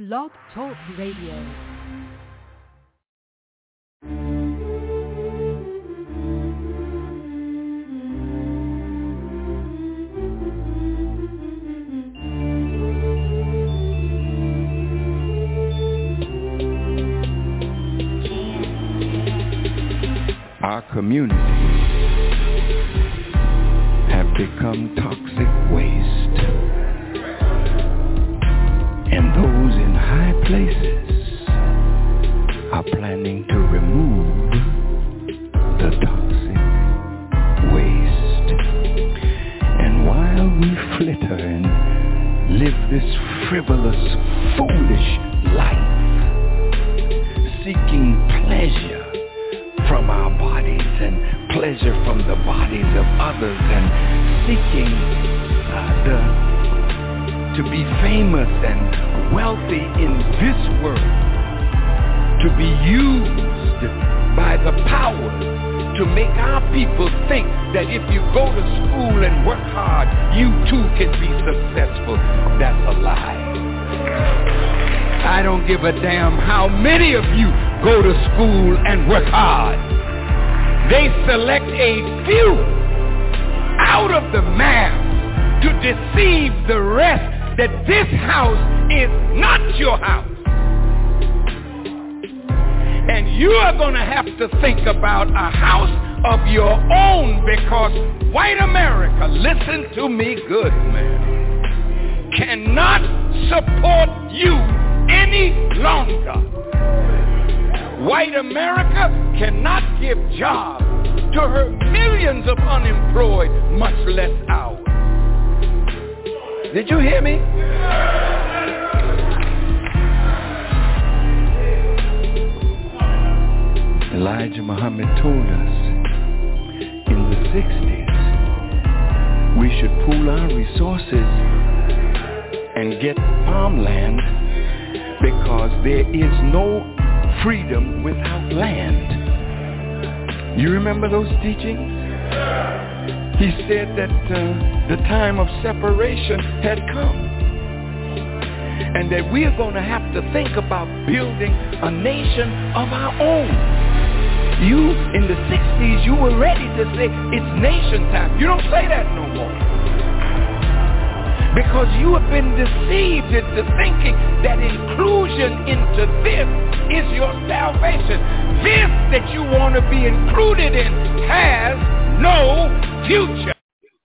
Blog Talk Radio. Our communities have become toxic waste, and those in high places are planning to remove the toxic waste. And while we flitter and live this frivolous, foolish life, seeking pleasure from our bodies and pleasure from the bodies of others, and seeking to be famous and wealthy in this world, to be used by the powers to make our people think that if you go to school and work hard, you too can be successful. That's a lie. I don't give a damn how many of you go to school and work hard. They select a few out of the mass to deceive the rest that this house is not your house. And you are going to have to think about a house of your own, because white America, listen to me good, man, cannot support you any longer. White America cannot give jobs to her millions of unemployed, much less ours. Did you hear me? Elijah Muhammad told us in the 60s we should pool our resources and get farmland, because there is no freedom without land. You remember those teachings? He said that the time of separation had come, and that we are going to have to think about building a nation of our own. You, in the 60s, you were ready to say it's nation time. You don't say that no more, because you have been deceived into thinking that inclusion into this is your salvation. This that you want to be included in has no future.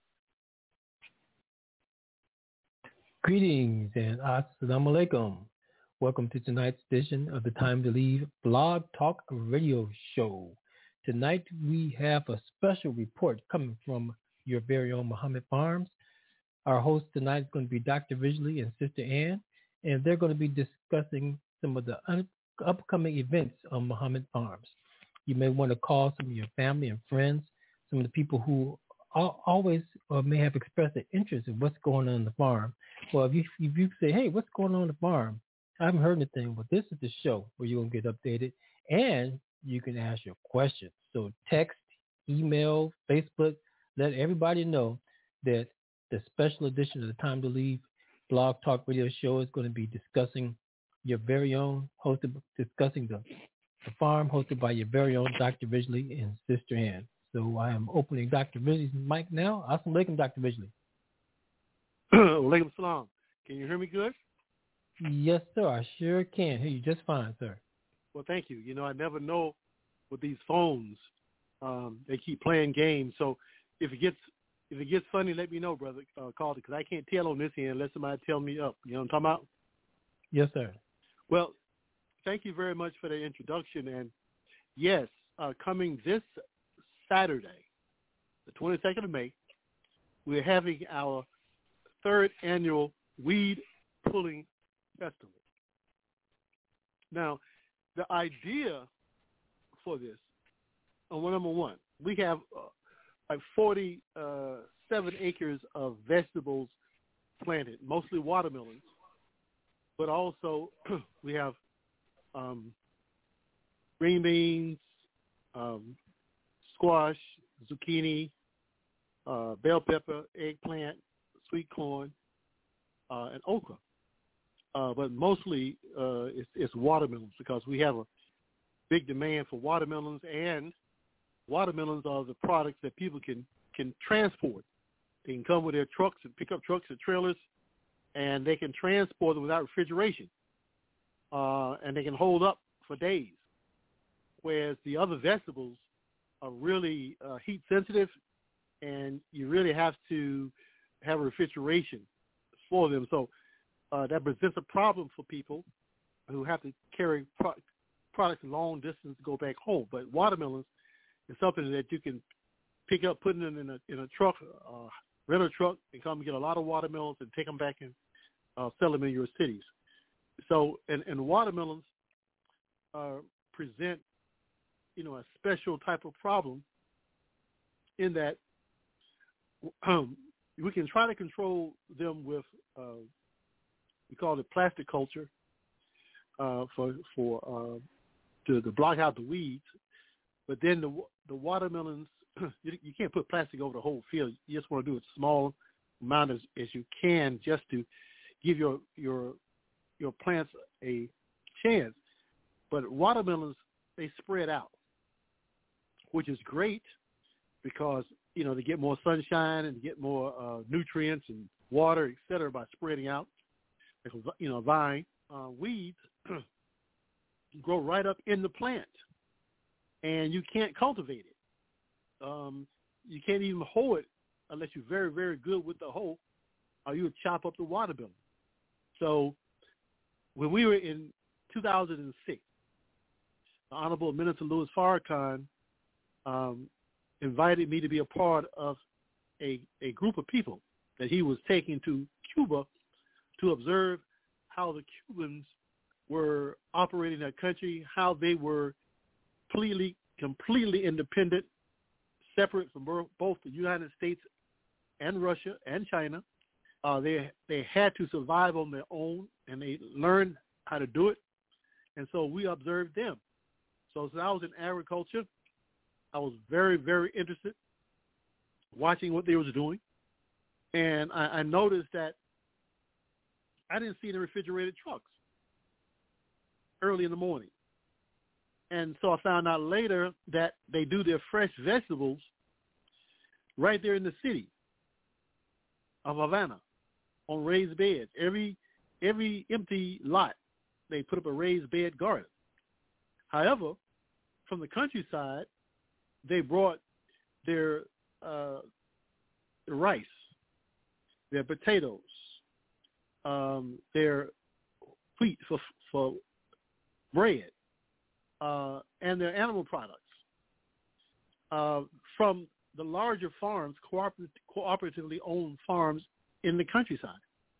Greetings and assalamu alaikum. Welcome to tonight's edition of the Time to Leave Blog Talk Radio Show. Tonight we have a special report coming from your very own Muhammad Farms. Our host tonight is going to be Dr. Ridgely and Sister Ann, and they're going to be discussing some of the upcoming events on Muhammad Farms. You may want to call some of your family and friends, some of the people who always may have expressed an interest in what's going on the farm. Well, if you say, hey, what's going on the farm? I haven't heard anything. Well, this is the show where you're going to get updated, and you can ask your questions. So text, email, Facebook, let everybody know that the special edition of the Time to Leave Blog Talk Radio Show is going to be discussing your very own, discussing the farm, hosted by your very own Dr. Ridgely and Sister Ann. So I am opening Dr. Ridgely's mic now. Assalamu alaikum, Dr. Ridgely. Alaikum salam. Can you hear me good? Yes, sir. I sure can. Hear you just fine, sir. Well, thank you. You know, I never know with these phones. They keep playing games. So if it gets funny, let me know, brother. Call it, because I can't tell on this end unless somebody tell me up. You know what I'm talking about? Yes, sir. Well, thank you very much for the introduction. And yes, coming this Saturday, the 22nd of May, we're having our third annual Weed Pulling Festival. Now, the idea for this, number one, we have like 47 acres of vegetables planted, mostly watermelons, but also we have green beans, squash, zucchini, bell pepper, eggplant, sweet corn, and okra. but mostly it's watermelons because we have a big demand for watermelons, and watermelons are the products that people can transport. They can come with their trucks and pickup trucks and trailers, and they can transport them without refrigeration, and they can hold up for days, whereas the other vegetables are really heat sensitive, and you really have to have refrigeration for them. So that presents a problem for people who have to carry products a long distance to go back home. But watermelons is something that you can pick up, put them in a truck, rent a truck, and come get a lot of watermelons and take them back and sell them in your cities. So, and watermelons present, a special type of problem in that we can try to control them with, we call it plastic culture, to block out the weeds. But then the watermelons, you can't put plastic over the whole field. You just want to do a small amount as you can, just to give your plants a chance. But watermelons, they spread out, which is great because they get more sunshine and get more nutrients and water, et cetera, by spreading out. Like vine, weeds grow right up in the plant, and you can't cultivate it. You can't even hoe it unless you're very, very good with the hoe, or you would chop up the watermelon. So when we were in 2006, the Honorable Minister Louis Farrakhan invited me to be a part of a group of people that he was taking to Cuba to observe how the Cubans were operating their country, how they were completely independent, separate from both the United States and Russia and China. They had to survive on their own, and they learned how to do it. And so we observed them. So since I was in agriculture, I was very, very interested watching what they was doing. And I noticed that I didn't see the refrigerated trucks early in the morning. And so I found out later that they do their fresh vegetables right there in the city of Havana on raised beds. Every empty lot, they put up a raised bed garden. However, from the countryside, they brought their rice, their potatoes, their wheat for bread, and their animal products from the larger farms, cooperatively owned farms in the countryside.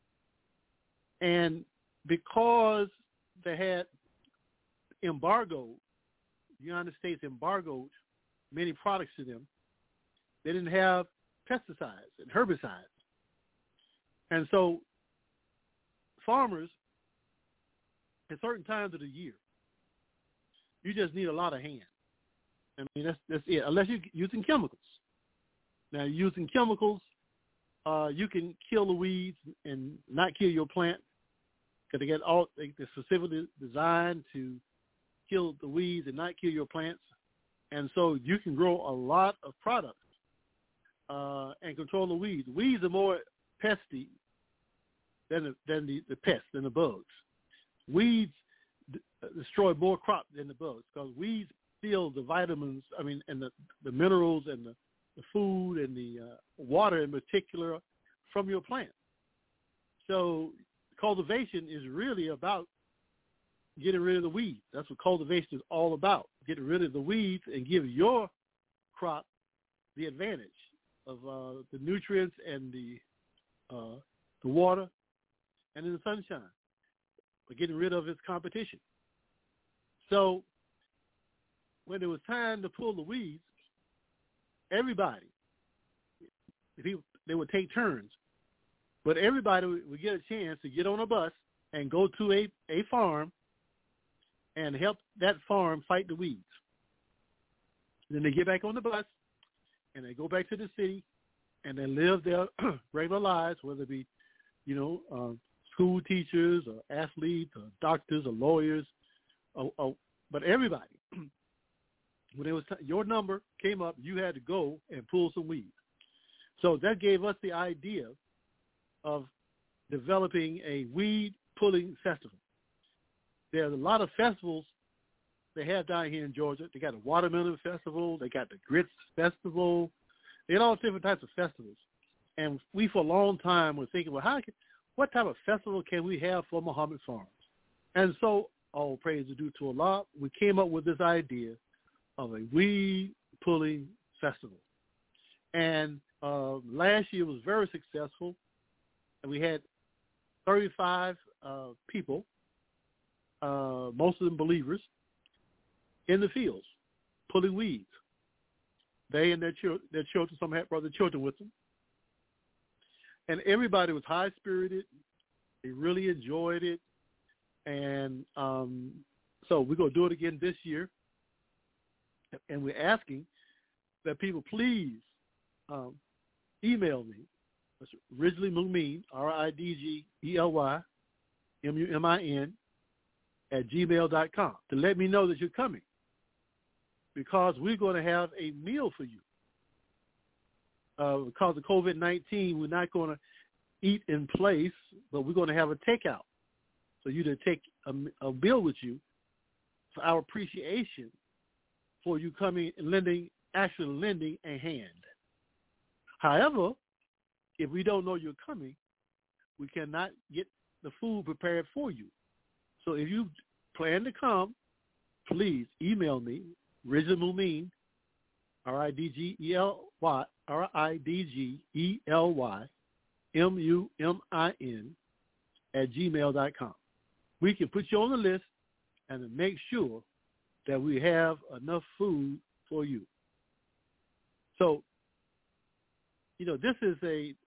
And because they had the United States embargoed many products to them, they didn't have pesticides and herbicides. And so farmers, at certain times of the year, you just need a lot of hands. I mean, that's it, unless you're using chemicals. Now, using chemicals, you can kill the weeds and not kill your plant, because they're specifically designed to kill the weeds and not kill your plants. And so you can grow a lot of products and control the weeds. Weeds are more pesty than the pests, than the bugs. Weeds destroy more crops than the bugs, because weeds steal the vitamins, and the minerals and the food and the water in particular from your plant. So cultivation is really about getting rid of the weeds. That's what cultivation is all about, getting rid of the weeds and give your crop the advantage of the nutrients and the water and in the sunshine, but getting rid of its competition. So when it was time to pull the weeds, everybody, they would take turns, but everybody would get a chance to get on a bus and go to a farm and help that farm fight the weeds. Then they get back on the bus and they go back to the city and they live their regular lives, whether it be, school teachers or athletes or doctors or lawyers, but everybody. When it was your number came up, you had to go and pull some weeds. So that gave us the idea of developing a weed pulling festival. There's a lot of festivals they have down here in Georgia. They got a watermelon festival. They got the grits festival. They got all different types of festivals. And we, for a long time, were thinking, well, what type of festival can we have for Muhammad Farms? And so, all praise is due to Allah, we came up with this idea of a weed pulling festival. And last year was very successful. And we had 35 people, most of them believers, in the fields pulling weeds. They and their children, some had brought their children with them. And everybody was high-spirited. They really enjoyed it. And so we're going to do it again this year. And we're asking that people please email me. That's Ridgley Mumin, RIDGELY MUMIN, @gmail.com to let me know that you're coming, because we're going to have a meal for you. Because of COVID-19, we're not going to eat in place, but we're going to have a takeout. So you to take a meal with you for our appreciation for you coming and lending a hand. However, if we don't know you're coming, we cannot get the food prepared for you. So if you plan to come, please email me, Ridgley Mumin, RIDGELY MUMIN @gmail.com. We can put you on the list and make sure that we have enough food for you. So, this is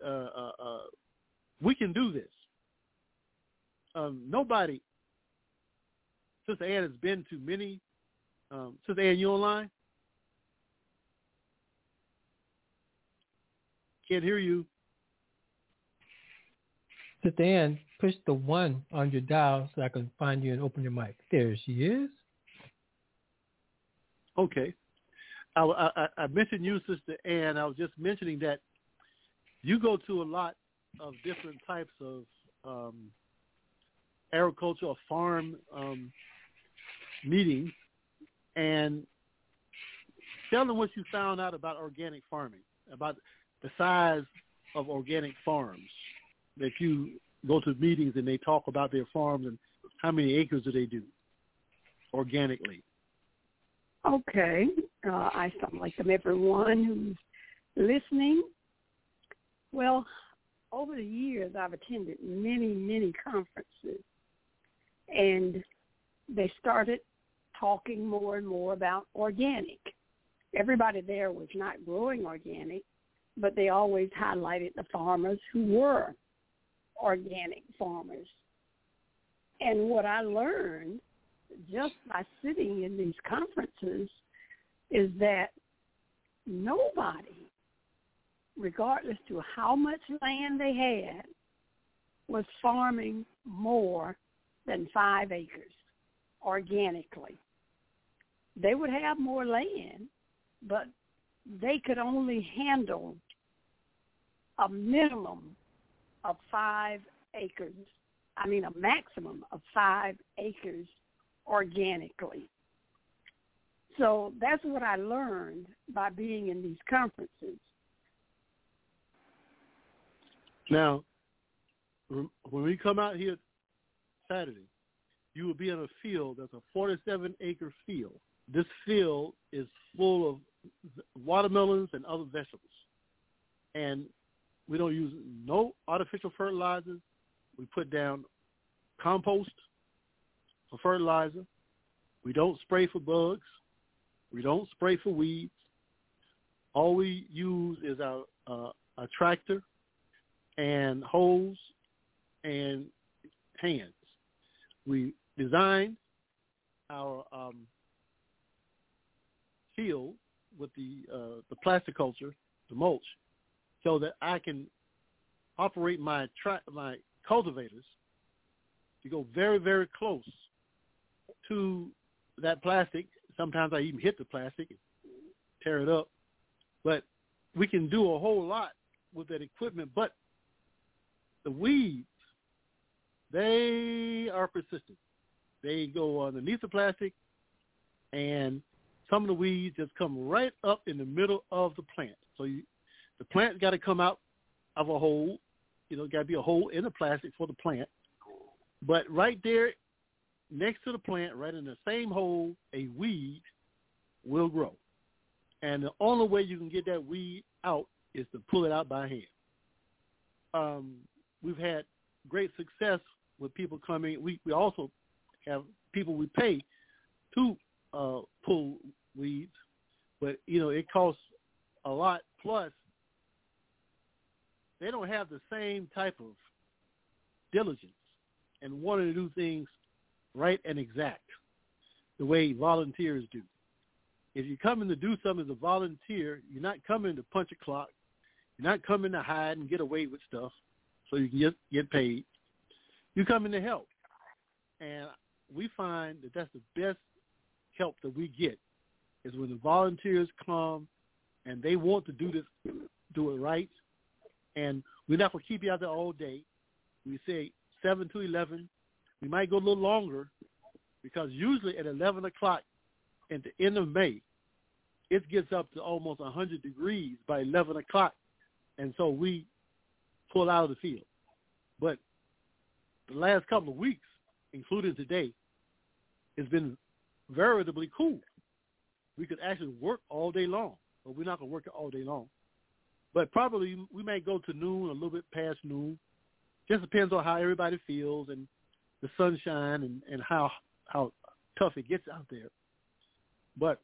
we can do this. Nobody, Sister Ann has been to many, Sister Ann, you online? Can't hear you. Sister Ann, push the 1 on your dial so I can find you and open your mic. There she is. Okay. I mentioned you, Sister Ann. I was just mentioning that you go to a lot of different types of agriculture or farm meetings, and tell them what you found out about organic farming, about the size of organic farms. If you go to meetings and they talk about their farms and how many acres do they do organically. Okay. I welcome everyone who's listening. Well, over the years, I've attended many, many conferences, and they started talking more and more about organic. Everybody there was not growing organic, but they always highlighted the farmers who were organic farmers. And what I learned just by sitting in these conferences is that nobody, regardless to how much land they had, was farming more than 5 acres organically. They would have more land, but they could only handle a minimum of 5 acres. I mean, a maximum of 5 acres organically. So that's what I learned by being in these conferences. Now, when we come out here Saturday, you will be in a field that's a 47-acre field. This field is full of watermelons and other vegetables. And we don't use no artificial fertilizers. We put down compost for fertilizer. We don't spray for bugs. We don't spray for weeds. All we use is a tractor and hose and hands. We designed our field with the plasticulture, the mulch, so that I can operate my cultivators to go very, very close to that plastic. Sometimes I even hit the plastic and tear it up. But we can do a whole lot with that equipment. But the weeds, they are persistent. They go underneath the plastic, and some of the weeds just come right up in the middle of the plant. So the plant got to come out of a hole. Got to be a hole in the plastic for the plant. But right there next to the plant, right in the same hole, a weed will grow. And the only way you can get that weed out is to pull it out by hand. We've had great success with people coming. We also have people we pay to pull weeds, but, it costs a lot. Plus, they don't have the same type of diligence and wanting to do things right and exact the way volunteers do. If you're coming to do something as a volunteer, you're not coming to punch a clock. You're not coming to hide and get away with stuff so you can get paid. You're coming to help. And we find that that's the best help that we get is when the volunteers come and they want to do it right. And we're not going to keep you out there all day. We say 7 to 11. We might go a little longer because usually at 11 o'clock at the end of May, it gets up to almost 100 degrees by 11 o'clock. And so we pull out of the field. But the last couple of weeks, including today, it's been veritably cool. We could actually work all day long, but we're not going to work all day long. But probably we may go to noon, a little bit past noon. Just depends on how everybody feels and the sunshine and how tough it gets out there. But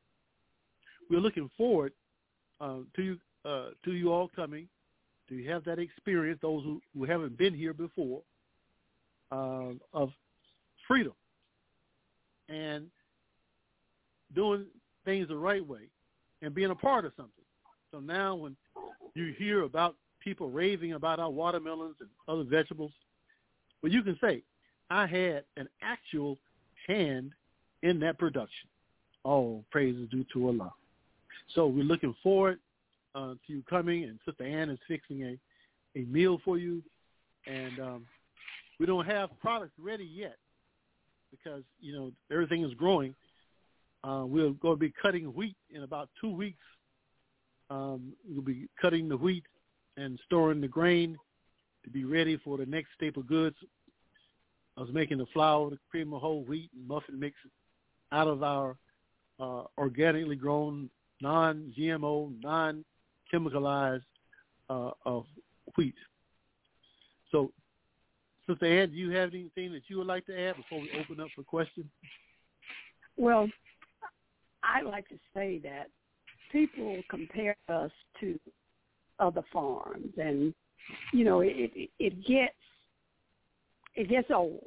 we're looking forward to you all coming, to have that experience, those who haven't been here before, of freedom and doing things the right way and being a part of something. So now when you hear about people raving about our watermelons and other vegetables, well, you can say, I had an actual hand in that production. All praise is due to Allah. So we're looking forward to you coming, and Sister Ann is fixing a meal for you. And we don't have products ready yet because, everything is growing. We're going to be cutting wheat in about 2 weeks. We'll be cutting the wheat and storing the grain to be ready for the next staple goods. I was making the flour, the cream of whole wheat, and muffin mix out of our organically grown, non-GMO, non-chemicalized of wheat. So, Sister Ann, do you have anything that you would like to add before we open up for questions? Well, I like to say that people compare us to other farms, and it gets old.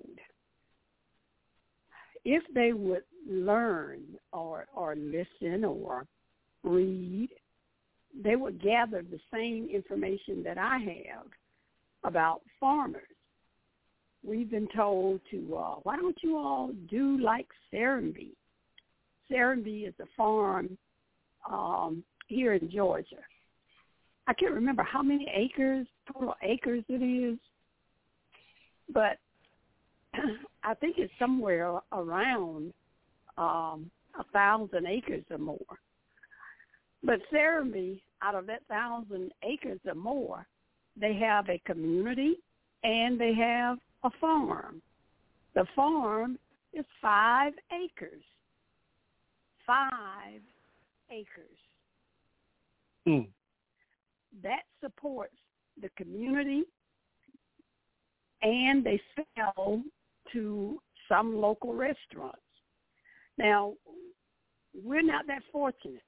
If they would learn or listen or read, they would gather the same information that I have about farmers. We've been told to, why don't you all do like Serenbe? Serenbe is a farm here in Georgia. I can't remember how many total acres it is, but I think it's somewhere around 1,000 acres or more. But Serenbe, out of that 1,000 acres or more, they have a community and they have a farm. The farm is 5 acres. 5 acres. Mm. That supports the community, and they sell to some local restaurants. Now, we're not that fortunate.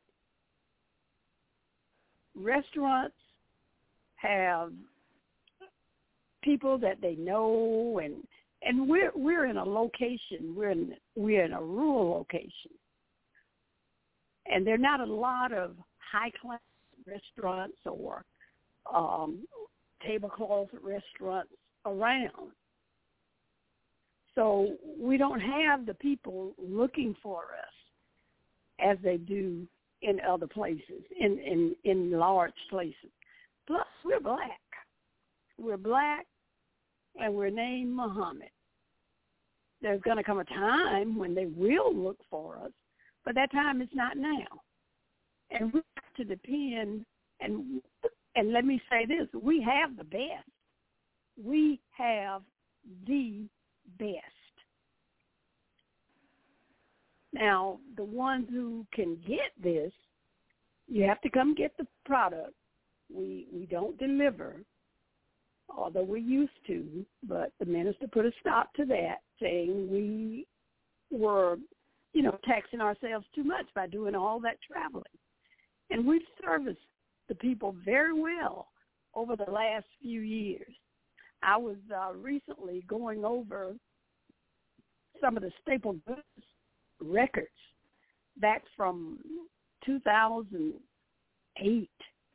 Restaurants have people that they know, and we're in a location. We're in a rural location, and there are not a lot of high-class restaurants or tablecloth restaurants around. So we don't have the people looking for us as they do in other places, in large places. Plus, we're black. We're black, and we're named Muhammad. There's going to come a time when they will look for us, but that time is not now. And we have to depend, and let me say this, we have the best. We have the best. Now, the ones who can get this, you have to come get the product. We don't deliver, although we used to, but the minister put a stop to that, saying we were, taxing ourselves too much by doing all that traveling. And we've serviced the people very well over the last few years. I was recently going over some of the staple goods records back from 2008.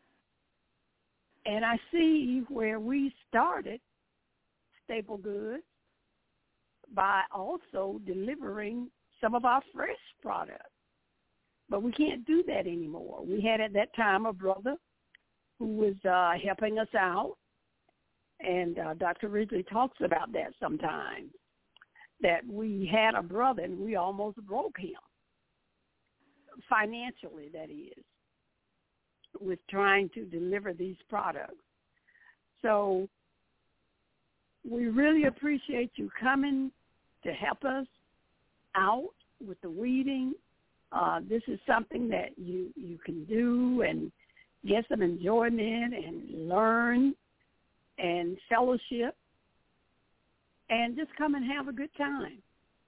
And I see where we started staple goods by also delivering some of our fresh products. But we can't do that anymore. We had at that time a brother who was helping us out, and Dr. Ridgely talks about that sometimes, that we had a brother and we almost broke him, financially that is, with trying to deliver these products. So we really appreciate you coming to help us out with the weeding. This is something that you can do and get some enjoyment and learn and fellowship and just come and have a good time.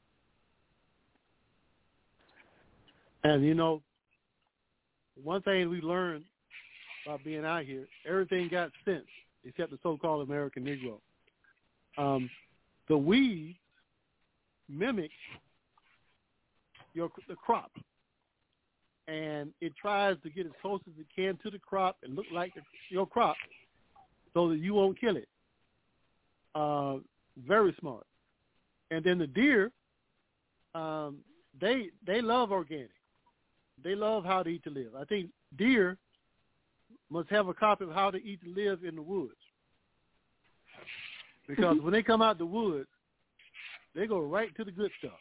And, one thing we learned about being out here, everything got sense except the so-called American Negro. The weeds mimic the crop, and it tries to get as close as it can to the crop and look like your crop so that you won't kill it. Very smart. And then the deer, they love organic. They love How to Eat to Live. I think deer must have a copy of How to Eat to Live in the woods, because when they come out the woods, they go right to the good stuff.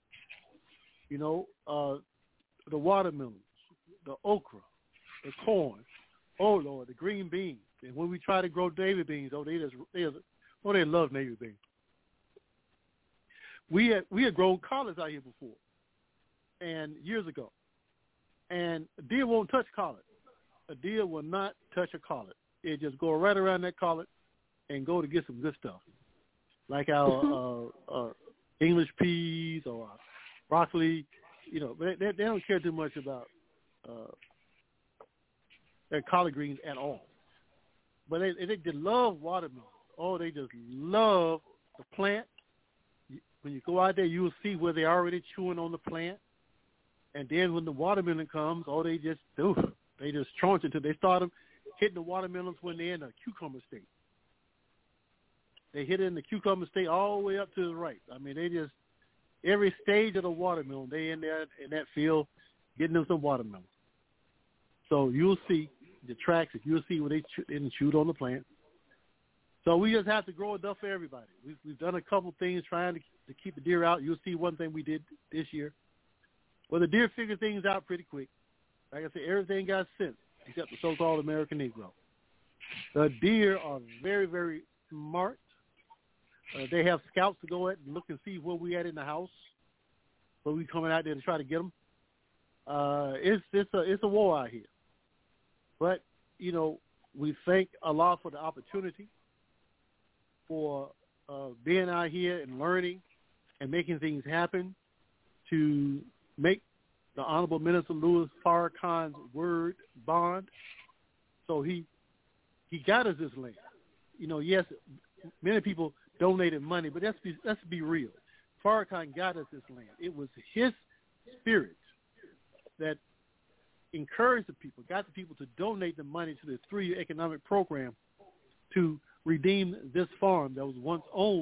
The watermelons, the okra, the corn, the green beans. And when we try to grow navy beans, they love navy beans. We had grown collards out here before, and years ago. And a deer won't touch collard. A deer will not touch a collard. It just go right around that collard and go to get some good stuff, like our English peas or broccoli. But they don't care too much about their collard greens at all. But they love watermelon. Oh, they just love the plant. When you go out there, you will see where they're already chewing on the plant. And then when the watermelon comes, they just chaunch until they start hitting the watermelons when they're in the cucumber state. They hit it in the cucumber state all the way up to the right. I mean, they just, every stage of the watermelon, they in there in that field getting them some watermelon. So you'll see the tracks, you'll see where they chewed on the plant. So we just have to grow enough for everybody. We've done a couple things trying to keep the deer out. You'll see one thing we did this year. Well, the deer figured things out pretty quick. Like I said, everything got sense except the so-called American Negro. The deer are very, very smart. They have scouts to go at and look and see where we at in the house. So we coming out there to try to get them. It's a war out here. But, we thank Allah for the opportunity for being out here and learning and making things happen to make the Honorable Minister Louis Farrakhan's word bond. So he got us this land. Yes, many people donated money, but let's be real. Farrakhan got us this land. It was his spirit that encouraged the people, got the people to donate the money to the 3-year economic program to redeem this farm that was once owned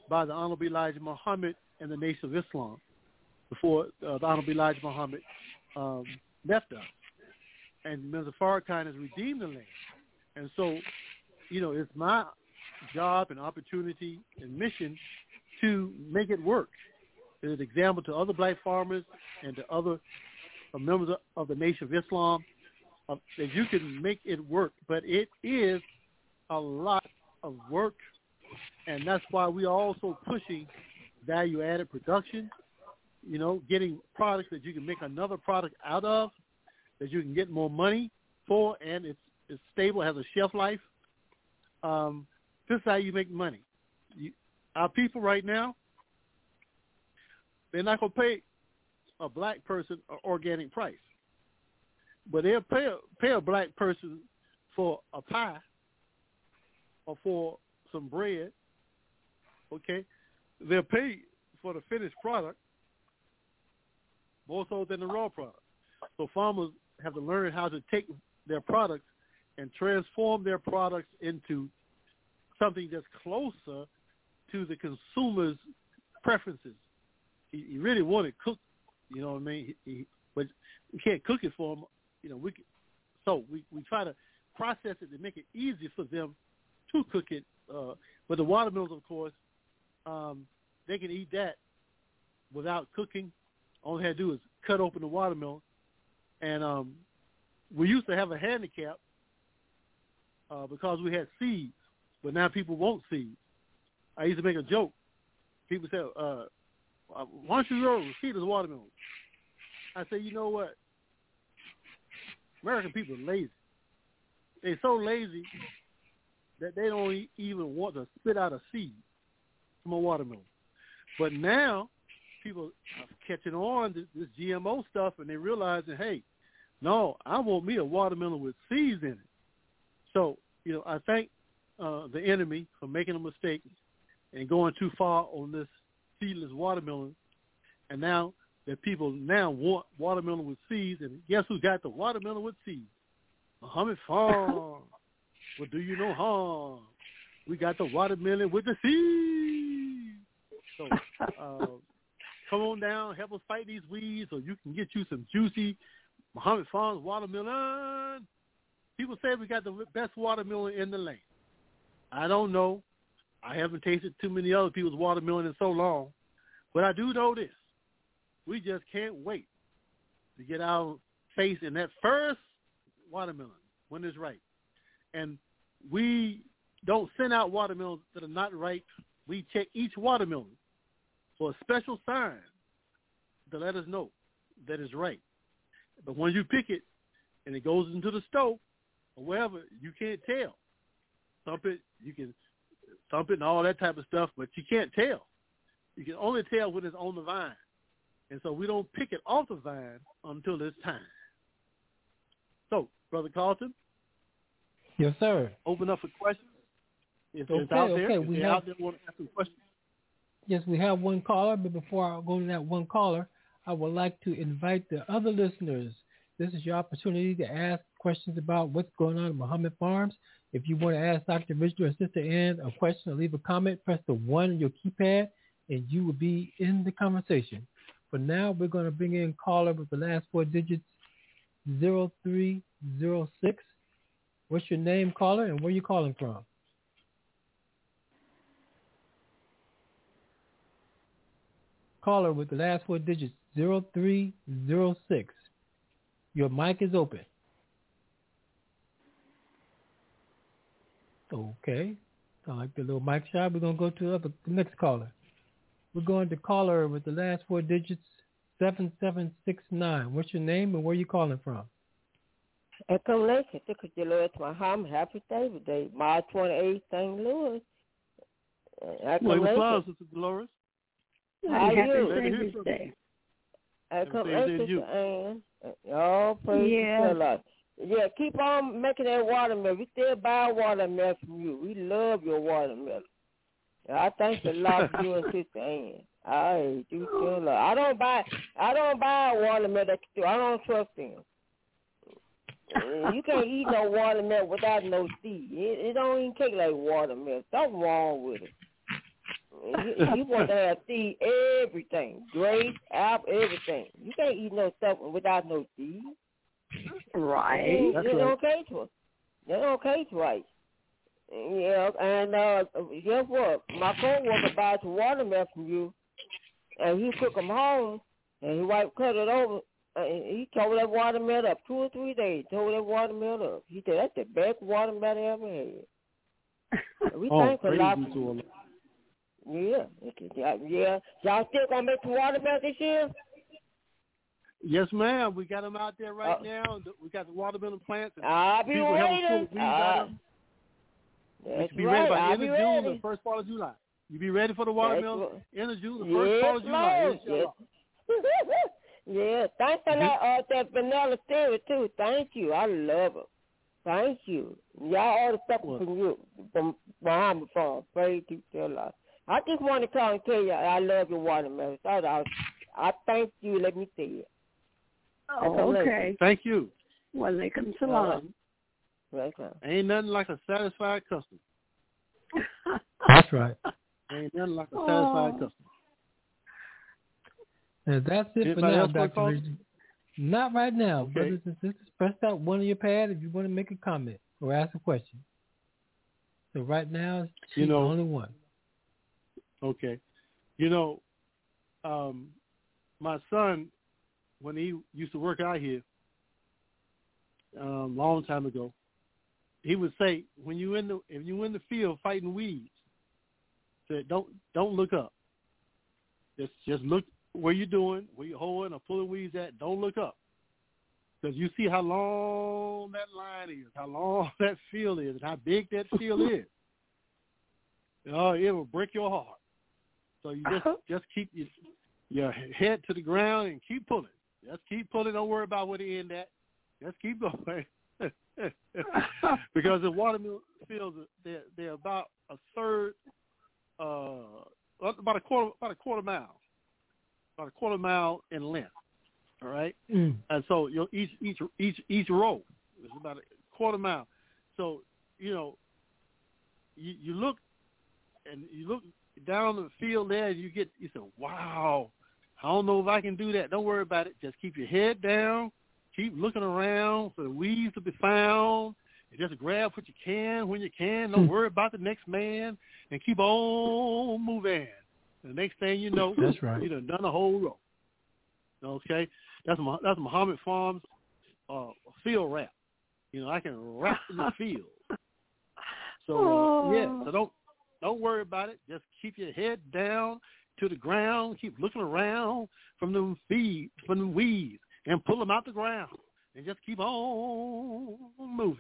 by the Honorable Elijah Muhammad and the Nation of Islam before the Honorable Elijah Muhammad left us. And Mr. Farrakhan has redeemed the land. And so, it's my job and opportunity and mission to make it work. It's an example to other black farmers and to other members of the Nation of Islam that you can make it work. But it is a lot of work, and that's why we are also pushing value-added production, getting products that you can make another product out of, that you can get more money for, and it's stable, has a shelf life. This is how you make money. Our people right now, they're not going to pay a black person an organic price, but they'll pay a black person for a pie or for some bread, okay? They'll pay for the finished product more so than the raw product. So farmers have to learn how to take their products and transform their products into something that's closer to the consumer's preferences. He really wanted cooked, you know what I mean? But we can't cook it for him. We try to process it to make it easy for them to cook it. But the watermelons, of course, they can eat that without cooking. All they had to do is cut open the watermelon. And we used to have a handicap because we had seeds, but now people want seeds. I used to make a joke. People say, why don't you grow seedless watermelon? I say, you know what? American people are lazy. They're so lazy that they don't even want to spit out a seed from a watermelon. But now people are catching on to this GMO stuff, and they're realizing, hey, no, I want me a watermelon with seeds in it. So, I thank the enemy for making a mistake and going too far on this seedless watermelon. And now that people now want watermelon with seeds, and guess who got the watermelon with seeds? Muhammad Farm. Well, do you know harm? We got the watermelon with the seeds. So come on down, help us fight these weeds so you can get you some juicy Muhammad Farms watermelon. People say we got the best watermelon in the land. I don't know. I haven't tasted too many other people's watermelon in so long. But I do know this. We just can't wait to get our face in that first watermelon when it's ripe. And we don't send out watermelons that are not ripe. We check each watermelon for a special sign to let us know that it's ripe. But when you pick it and it goes into the stove or wherever, you can't tell. You can thump it and all that type of stuff, but you can't tell. You can only tell when it's on the vine. And so we don't pick it off the vine until it's time. So, Brother Carlton. Yes, sir. Open up for questions. If okay, it's out there, okay. if they're out there want to ask some questions. Yes, we have one caller, but before I go to that one caller, I would like to invite the other listeners. This is your opportunity to ask questions about what's going on at Muhammad Farms. If you want to ask Dr. Richard or Sister Ann a question or leave a comment, press the 1 on your keypad, and you will be in the conversation. For now, we're going to bring in caller with the last 4 digits, 0306. What's your name, caller, and where are you calling from? Caller with the last 4 digits, 0306. Your mic is open. Okay. I like the little mic shot. We're going to go to the next caller. We're going to caller with the last 4 digits, 7769. What's your name and where are you calling from? Happy Day, March 28th, St. Louis. Well, Sister Dolores. How are you? Happy Day. Oh, praise God. Yeah, keep on making that watermelon. We still buy watermelon from you. We love your watermelon. I thank the Lord for you and Sister Ann. I do still love. I don't buy watermelon. I don't trust them. You can't eat no watermelon without no seed. It don't even taste like watermelon. Something wrong with it. You want to have seed everything, grapes, apple, everything. You can't eat no stuff without no seed. Right. They don't taste right. They don't taste right. Yeah, and guess what? My co-worker buys watermelon from you, and he cook them home, and he cut it over. He tore that watermelon up 2 or 3 days. Tore that watermelon up. He said that's the best watermelon I ever had. We thank a lot. Yeah. Y'all still gonna make some watermelon this year? Yes, ma'am. We got them out there right now. We got the watermelon plants. I'll be waiting. You should be ready by the end of June, the first part of July. You be ready for the watermelon end of June, the first part of July. Yeah, thanks a lot that vanilla cereal too. Thank you. I love it. Thank you. Y'all all the stuff from you, from Muhammad Farm. Praise to the Lord. I just want to call and tell you I love your watermelon. I thank you. Let me say it. Oh, okay. Thank you. Walaikum salam. Ain't nothing like a satisfied customer. That's right. Ain't nothing like a satisfied customer. And that's it for now, Dr. Richard. Not right now. Okay. Brothers and sisters, press out one of your pads if you want to make a comment or ask a question. So right now, she's the only one. Okay. My son, when he used to work out here long time ago, he would say, if you in the field fighting weeds, say, don't look up. Just look where you're doing, where you're holding or pulling weeds at. Don't look up, because you see how long that line is, how long that field is, and how big that field is. It will break your heart. So you just keep your head to the ground and keep pulling. Just keep pulling. Don't worry about where the end at. Just keep going. Because the watermelon fields, they're about a third, about a quarter mile in length. All right, and so each row is about a quarter mile. So you look down the field there, and you say, wow, I don't know if I can do that. Don't worry about it. Just keep your head down. Keep looking around for the weeds to be found. And just grab what you can when you can. Don't worry about the next man, and keep on moving. The next thing you know, that's right. You done a whole row. Okay, that's Muhammad Farms field rap. I can rap in the field. So so don't worry about it. Just keep your head down to the ground. Keep looking around from the weeds, and pull them out the ground, and just keep on moving.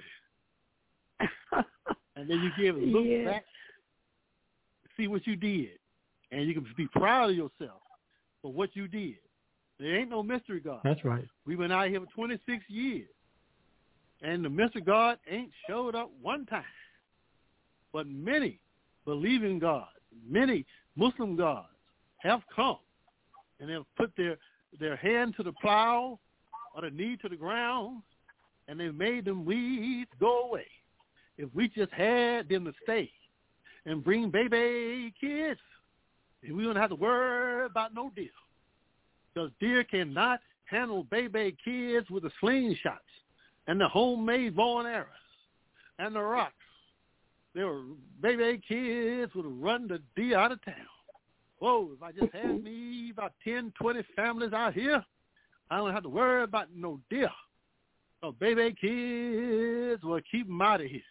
And then you give a look back, see what you did, and you can be proud of yourself for what you did. There ain't no mystery God. That's right. We've been out here for 26 years, and the mystery God ain't showed up one time. But many believing gods, many Muslim gods have come, and they've put their hand to the plow or the knee to the ground, and they've made them weeds go away. If we just had them to stay and bring baby kids, we wouldn't have to worry about no deer. Because deer cannot handle baby kids with the slingshots and the homemade bow and arrows and the rocks. Baby kids would run the deer out of town. Whoa, if I just had me about 10, 20 families out here, I don't have to worry about no deer. So baby kids will keep them out of here.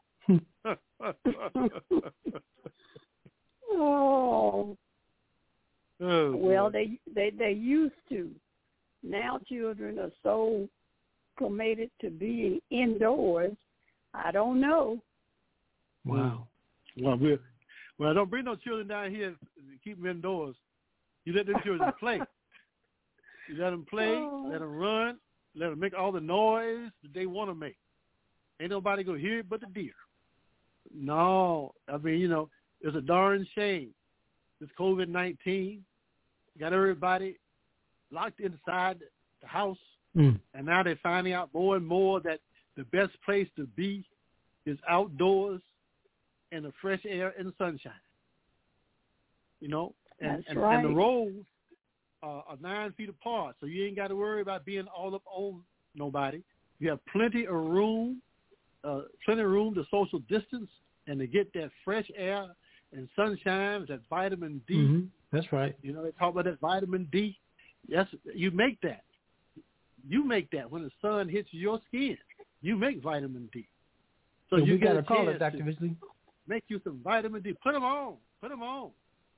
Well, they used to. Now children are so acclimated to being indoors. I don't know. Wow. Well, don't bring no children down here and keep them indoors. You let them children play. You let them play, let them run, let them make all the noise that they want to make. Ain't nobody going to hear it but the deer. No, I mean, it's a darn shame. This COVID-19 got everybody locked inside the house, and now they're finding out more and more that the best place to be is outdoors in the fresh air and the sunshine. you know, and right. And the rows are 9 feet apart, so you ain't got to worry about being all up on nobody. You have plenty of room to social distance and to get that fresh air and sunshine, that vitamin D. Mm-hmm. That's right. You know, they talk about that vitamin D. Yes, you make that. You make that when the sun hits your skin. You make vitamin D. So you got get a caller, Dr. Ridgely. Make you some vitamin D. Put them on. Put them on.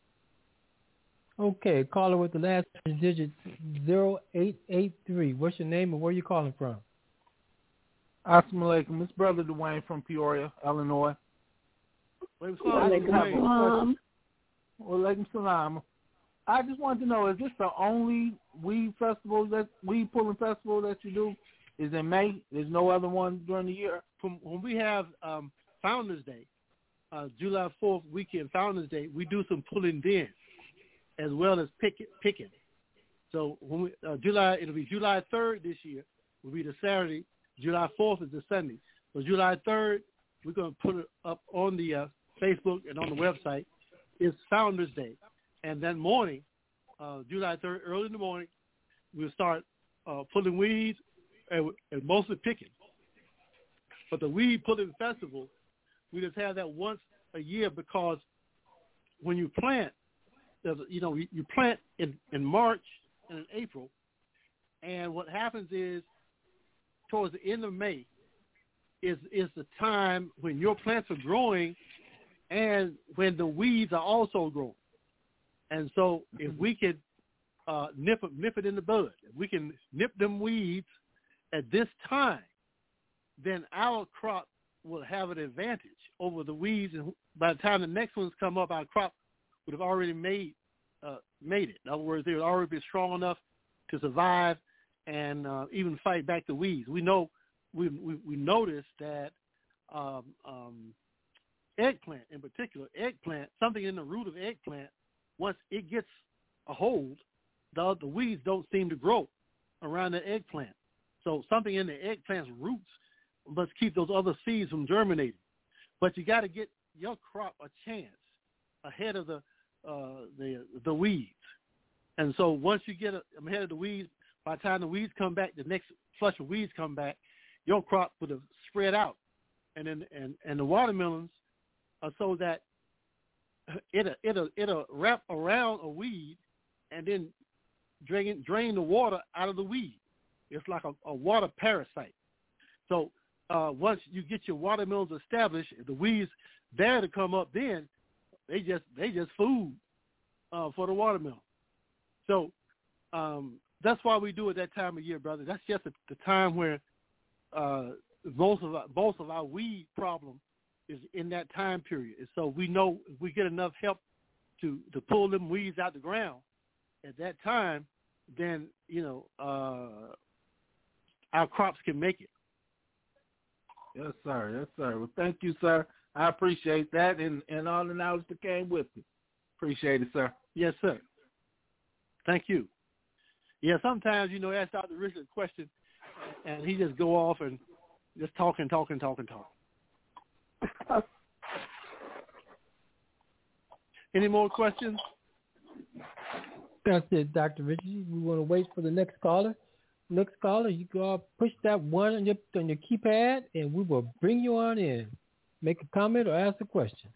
Okay, caller with the last digit 0883. What's your name and where are you calling from? Assalamu alaikum. It's Brother Dwayne from Peoria, Illinois. Walaikum salam. I just wanted to know, is this the only weed pulling festival that you do? Is in May? There's no other one during the year? When we have Founders Day, July 4th weekend, Founders Day, we do some pulling then, as well as picking. So when it'll be July 3rd this year. Will be the Saturday. July 4th is the Sunday. So July 3rd, we're going to put it up on the Facebook and on the website. It's Founders Day. And that morning, July 3rd, early in the morning, we'll start pulling weeds and mostly picking. But the weed pulling festival, we just have that once a year because when you plant, you plant in March and in April, and what happens is towards the end of May is the time when your plants are growing and when the weeds are also growing. And so if we could nip it in the bud, if we can nip them weeds at this time, then our crop will have an advantage over the weeds. And by the time the next ones come up, our crop would have already made it. In other words, they would already be strong enough to survive and even fight back the weeds. We know we noticed that eggplant in particular, something in the root of eggplant, once it gets a hold, the weeds don't seem to grow around the eggplant. So something in the eggplant's roots must keep those other seeds from germinating. But you got to get your crop a chance ahead of the weeds. And so once you get ahead of the weeds, by the time the weeds come back, the next flush of weeds come back, your crop would have spread out. And the watermelons are so that it'll wrap around a weed and then drain the water out of the weed. It's like a water parasite. So once you get your watermelons established, the weeds there to come up, then they just food for the watermelon. So that's why we do it that time of year, brother. That's just the time where most of our weed problem is in that time period. And so we know if we get enough help to pull them weeds out the ground at that time, then our crops can make it. Yes, sir. Well, thank you, sir. I appreciate that and all the knowledge that came with it. Appreciate it, sir. Yes, sir. Thank you. Yeah, sometimes, ask Dr. Richard a question, and he just go off and just talk. Any more questions? That's it, Dr. Richard. We want to wait for the next caller. Next caller, you go push that one on your keypad, and we will bring you on in. Make a comment or ask a question.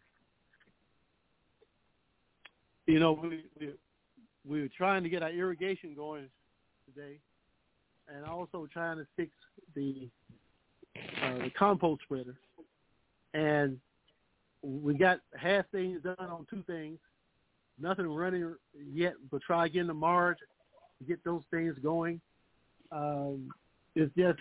We were trying to get our irrigation going today, and also trying to fix the compost spreader. And we got half things done on two things. Nothing running yet, but try again tomorrow to get those things going. It's just,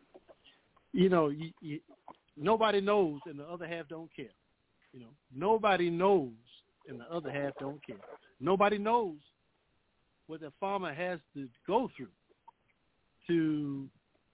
nobody knows, and the other half don't care. Nobody knows, and the other half don't care. Nobody knows what the farmer has to go through to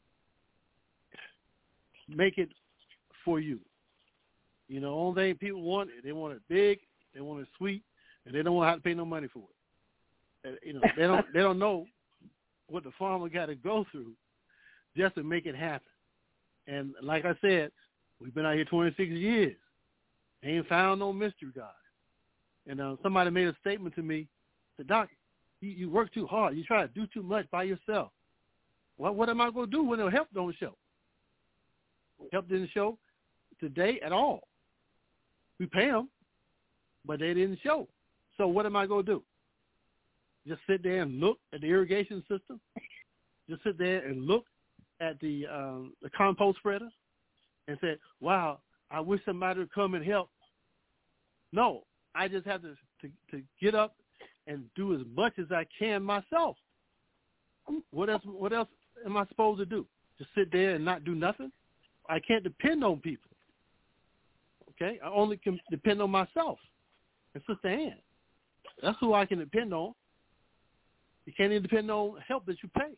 make it for you. Only thing people want, they want it big, they want it sweet, and they don't want to have to pay no money for it. They don't know what the farmer got to go through just to make it happen. And like I said, we've been out here 26 years. Ain't found no mystery God. And somebody made a statement to me, said, Doc, you work too hard. You try to do too much by yourself. Well, what am I going to do when the help don't show? Help didn't show today at all. We pay them, but they didn't show. So what am I going to do? Just sit there and look at the irrigation system? Just sit there and look at the compost spreader and say, wow, I wish somebody would come and help? No, I just have to get up and do as much as I can myself. What else am I supposed to do? Just sit there and not do nothing? I can't depend on people. Okay? I only can depend on myself and Sister Ann. That's who I can depend on. You can't even depend on help that you pay.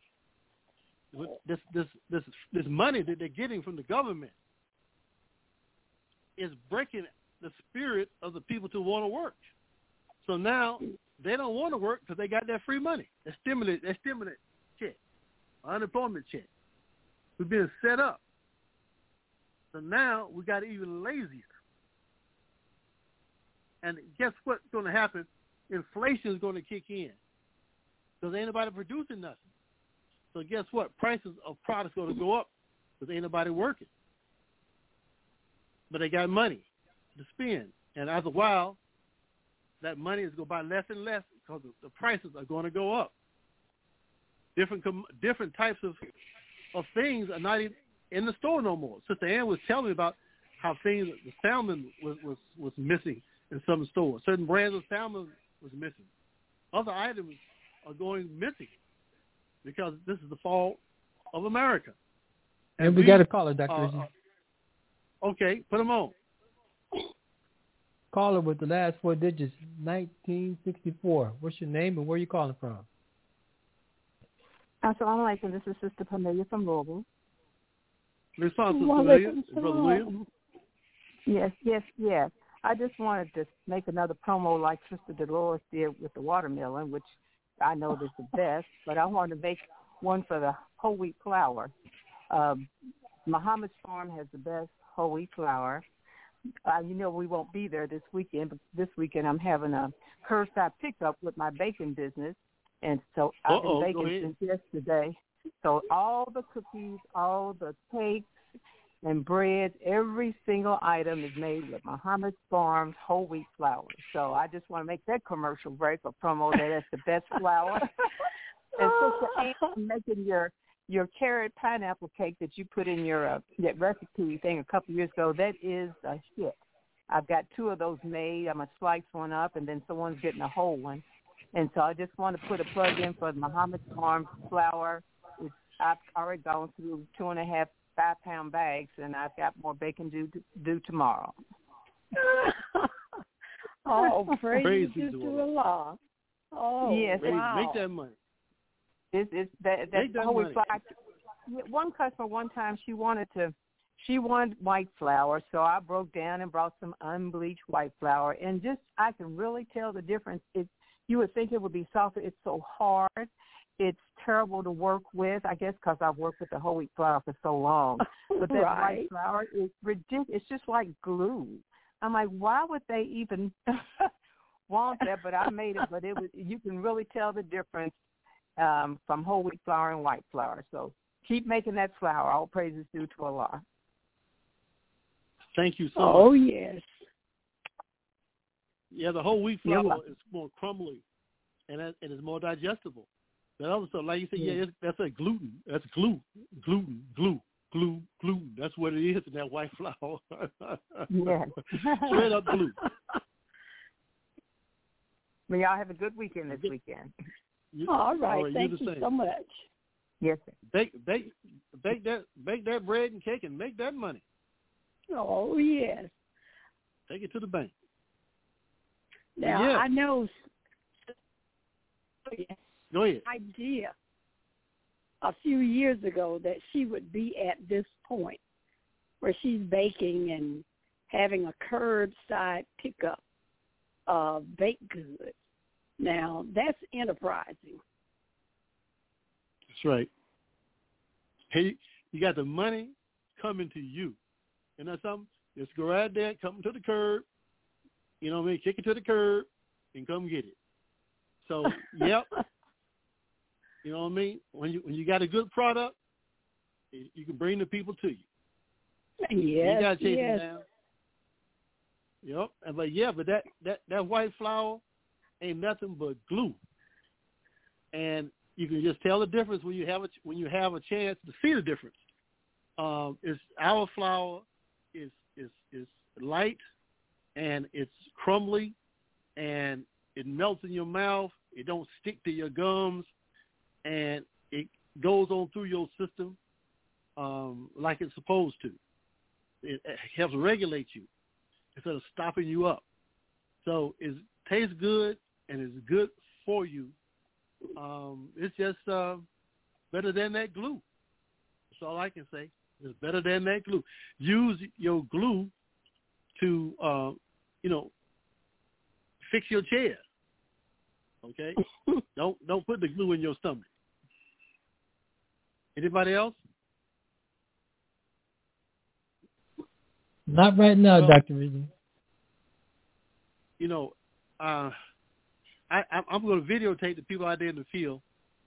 This money that they're getting from the government is breaking the spirit of the people to want to work. So now they don't want to work because they got that free money, that stimulus check, unemployment check. We're being set up. So now we got even lazier. And guess what's going to happen? Inflation is going to kick in because ain't nobody producing nothing. So guess what? Prices of products are going to go up because ain't nobody working. But they got money to spend. And after a while, that money is going to buy less and less because the prices are going to go up. Different types of things are not even in the store no more. Sister Ann was telling me about how the salmon was missing in some stores. Certain brands of salmon was missing. Other items are going missing because this is the fall of America. And we got a caller, Dr. Izzy. Okay, put them on. Caller with the last four digits, 1964. What's your name and where are you calling from? Assalamu alaikum. This is Sister Pamelia from Louisville. Response, Sister Pamelia. Brother William. Yes. I just wanted to make another promo like Sister Dolores did with the watermelon, which I know is the best, but I wanted to make one for the whole wheat flour. Muhammad's Farm has the best whole wheat flour. We won't be there this weekend, but this weekend I'm having a curbside pickup with my baking business, and so I've been baking since yesterday. So all the cookies, all the cakes and bread, every single item is made with Muhammad's Farm's whole wheat flour. So I just want to make that commercial break or promo that that's the best flour. And Sister Ann, making your carrot pineapple cake that you put in your that recipe thing a couple of years ago, that is a hit. I've got two of those made. I'm going to slice one up, and then someone's getting a whole one. And so I just want to put a plug in for the Muhammad's Farm flour. I've already gone through 2.5 5-pound bags, and I've got more baking due tomorrow. Praise to Allah. Oh, yes. Wow. Make that money. That's always like one customer one time she wanted white flour, so I broke down and brought some unbleached white flour, and just I can really tell the difference. You would think it would be softer. It's so hard. It's terrible to work with, I guess, because I've worked with the whole wheat flour for so long. But that white flour is ridiculous. It's just like glue. I'm like, why would they even want that? But I made it. But you can really tell the difference from whole wheat flour and white flour. So keep making that flour. All praises due to Allah. Thank you so much. Oh, yes. Yeah, the whole wheat flour is more crumbly, and it is more digestible. That other stuff, like you said, that's a gluten. That's gluten. That's what it is in that white flour. Yeah. Straight up glue. Well, y'all have a good weekend this weekend. All right. Thank you so much. Yes, sir. Bake that bread and cake and make that money. Oh, yes. Take it to the bank. Now, I know. Go ahead. Idea a few years ago that she would be at this point where she's baking and having a curbside pickup of baked goods. Now, that's enterprising. That's right. Hey, you got the money coming to you. And that's something, just go right there, come to the curb, you know what I mean, kick it to the curb, and come get it. So, yep. You know what I mean? When you got a good product, you can bring the people to you. Yes, you got to chase them down. Yep. But that white flour ain't nothing but glue. And you can just tell the difference when you have a chance to see the difference. It's our flour is light and it's crumbly and it melts in your mouth. It don't stick to your gums, and it goes on through your system like it's supposed to. It helps regulate you instead of stopping you up. So it tastes good and it's good for you. It's just better than that glue. That's all I can say. It's better than that glue. Use your glue to, fix your chair. Okay? Don't put the glue in your stomach. Anybody else? Not right now, Dr. Regan. I'm going to videotape the people out there in the field.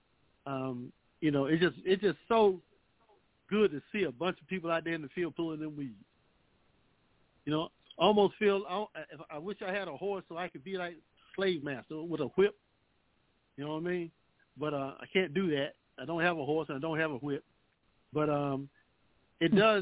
It's just so good to see a bunch of people out there in the field pulling them weeds. Almost feel I wish I had a horse so I could be like slave master with a whip. You know what I mean? But I can't do that. I don't have a horse and I don't have a whip. But it does.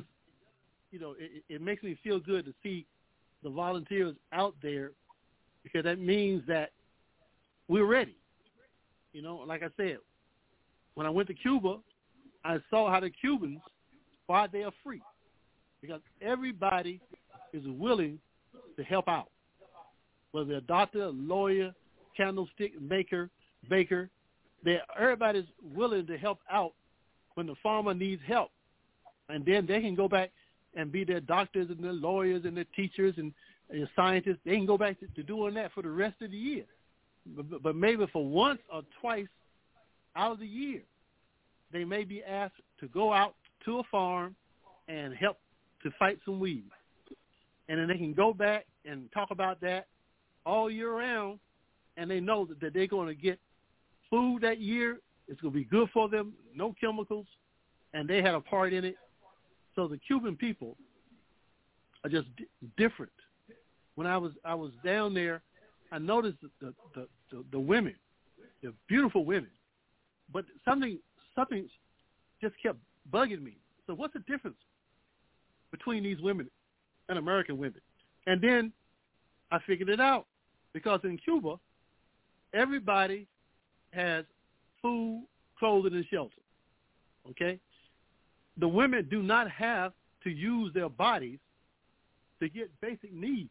It makes me feel good to see the volunteers out there, because that means that we're ready. Like I said, when I went to Cuba, I saw how the Cubans, why they are free, because everybody is willing to help out, whether they're a doctor, a lawyer, candlestick maker, baker. Everybody's willing to help out when the farmer needs help, and then they can go back and be their doctors and their lawyers and their teachers and their scientists. They can go back to doing that for the rest of the year. But maybe for once or twice out of the year, they may be asked to go out to a farm and help to fight some weeds. And then they can go back and talk about that all year round, and they know that they're going to get food that year. It's going to be good for them, no chemicals, and they had a part in it. So the Cuban people are just different. When I was down there, I noticed the women, the beautiful women, but something just kept bugging me. So what's the difference between these women and American women? And then I figured it out, because in Cuba, everybody has food, clothing, and shelter. Okay? The women do not have to use their bodies to get basic needs.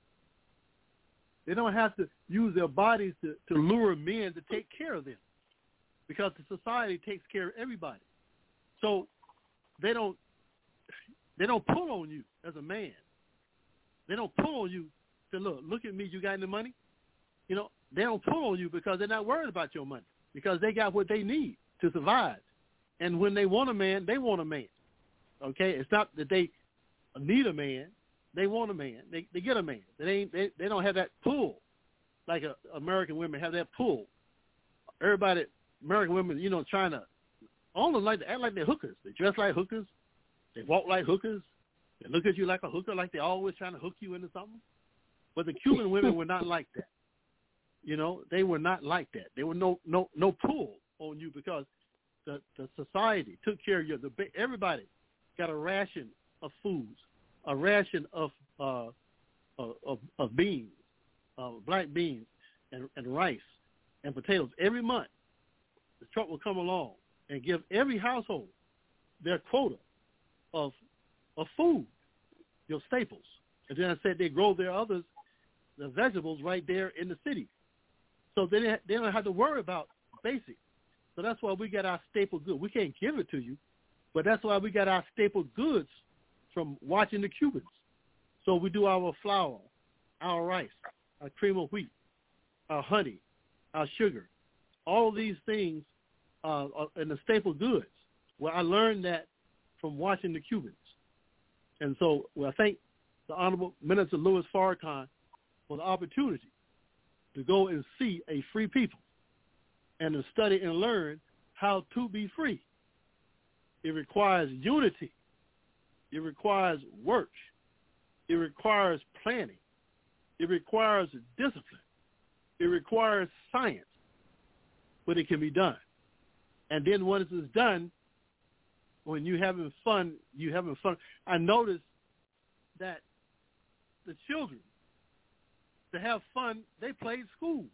They don't have to use their bodies to lure men to take care of them, because the society takes care of everybody. So they don't pull on you as a man. They don't pull on you to look at me, you got any money? They don't pull on you because they're not worried about your money, because they got what they need to survive. And when they want a man, they want a man. Okay? It's not that they need a man. They want a man. They get a man. They don't have that pull like American women have that pull. Everybody, American women, trying to almost like to act like they're hookers. They dress like hookers. They walk like hookers. They look at you like a hooker, like they're always trying to hook you into something. But the Cuban women were not like that. They were not like that. There were no pull on you, because the society took care of you. Everybody got a ration of foods, a ration of beans, black beans, and rice and potatoes every month. The truck will come along and give every household their quota of food, your staples. And then I said they grow the vegetables right there in the city. So they don't have to worry about basics. So that's why we got our staple goods. We can't give it to you, but that's why we got our staple goods from watching the Cubans. So we do our flour, our rice, our cream of wheat, our honey, our sugar. All of these things are in the staple goods. Well, I learned that from watching the Cubans. And so I thank the Honorable Minister Louis Farrakhan for the opportunity to go and see a free people and to study and learn how to be free. It requires unity. It requires work. It requires planning. It requires discipline. It requires science, but it can be done. And then once it's done, when you're having fun, I noticed that the children, to have fun, they played school.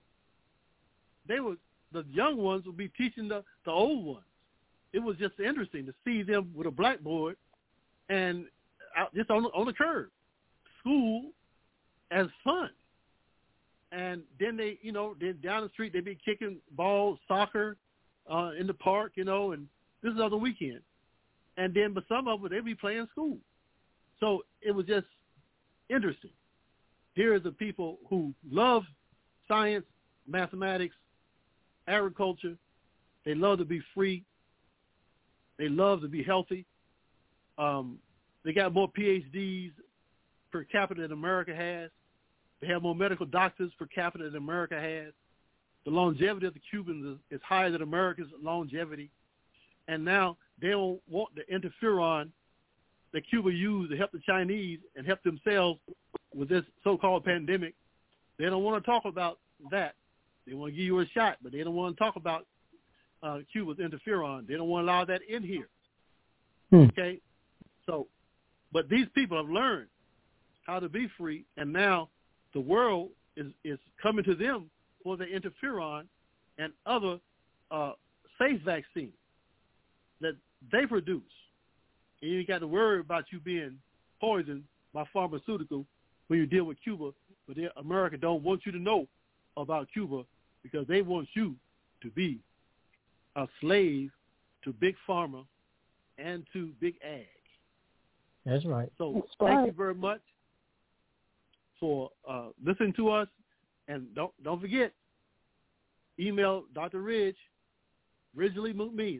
The young ones would be teaching the old ones. It was just interesting to see them with a blackboard and just on the curb. School as fun. And then then down the street, they'd be kicking balls, soccer in the park, and this is on the weekend. And then, but some of them, they'd be playing school. So it was just interesting. Here is the people who love science, mathematics, agriculture. They love to be free. They love to be healthy. They got more PhDs per capita than America has. They have more medical doctors per capita than America has. The longevity of the Cubans is higher than America's longevity. And now they don't want the interferon that Cuba used to help the Chinese and help themselves with this so-called pandemic. They don't want to talk about that. They want to give you a shot, but they don't want to talk about Cuba's interferon. They don't want to allow that in here. Okay? So, but these people have learned how to be free, and now the world is coming to them for the interferon and other safe vaccines that they produce. And you ain't got to worry about you being poisoned by pharmaceutical when you deal with Cuba, but America don't want you to know about Cuba because they want you to be a slave to Big Pharma and to Big Ag. That's right. So thank you very much for listening to us. And don't forget, email Dr. Ridge, Ridgely Mumin,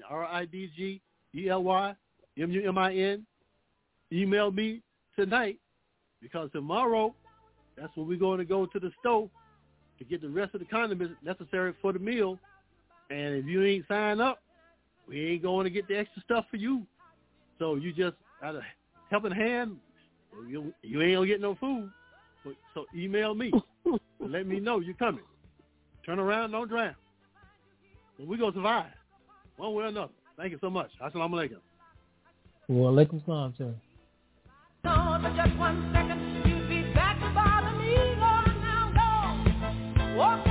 RIDGELYMUMIN. Email me tonight because tomorrow, that's when we're going to go to the stove to get the rest of the condiments necessary for the meal. And if you ain't signed up, we ain't going to get the extra stuff for you. So you just got a helping hand. You ain't going to get no food. So email me and let me know you're coming. Turn around, don't drown. And we're going to survive one way or another. Thank you so much. Assalamu alaikum. Wa alaikum salam, sir. Just 1 second, you'll be back to bother me. Go now, go. Walk